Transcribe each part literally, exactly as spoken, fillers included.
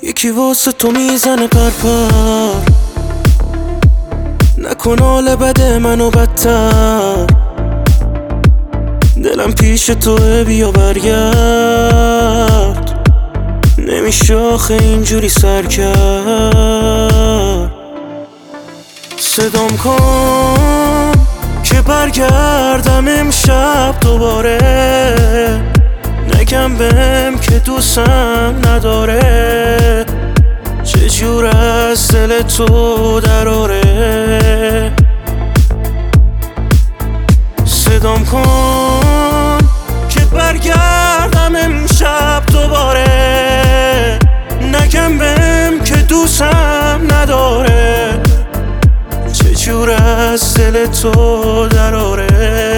یکی واسه تو میزنه پرپر، نکن حال بده منو بدتر. دلم پیش توه بیا برگرد، نمیشه آخه اینجوری سر کرد. صدام کن که برگردم امشب دوباره، نگم بهم که دوستم نداره. چجور از دل تو دراره. صدام کن که برگردم امشب دوباره، نگم بهم که دوستم نداره. چجور از دل تو دراره.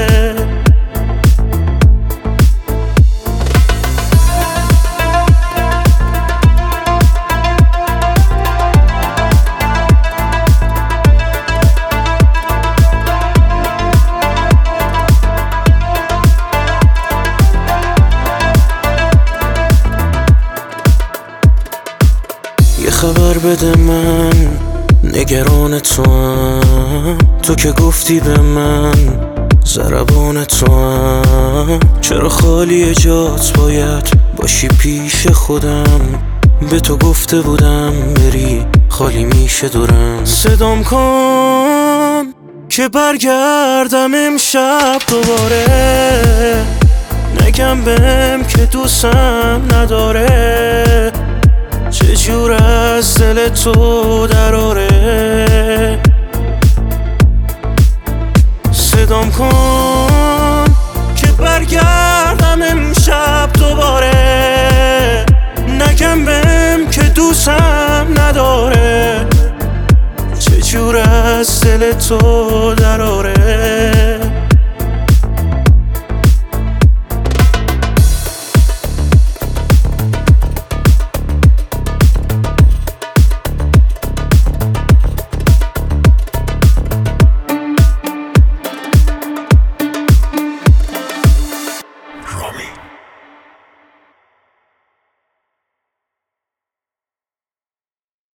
یه خبر بده من نگران تو هم، تو که گفتی به من ضربان تو هم. چرا خالی جات باید باشی پیش خودم، به تو گفته بودم بری خالی میشه دورم. صدام کن که برگردم امشب دوباره، نگم بهم که دوستم نداره. چجور از دل تو دراره. صدام کن که برگردم امشب دوباره، نگم بهم که دوستم نداره. چجور از دل تو دراره.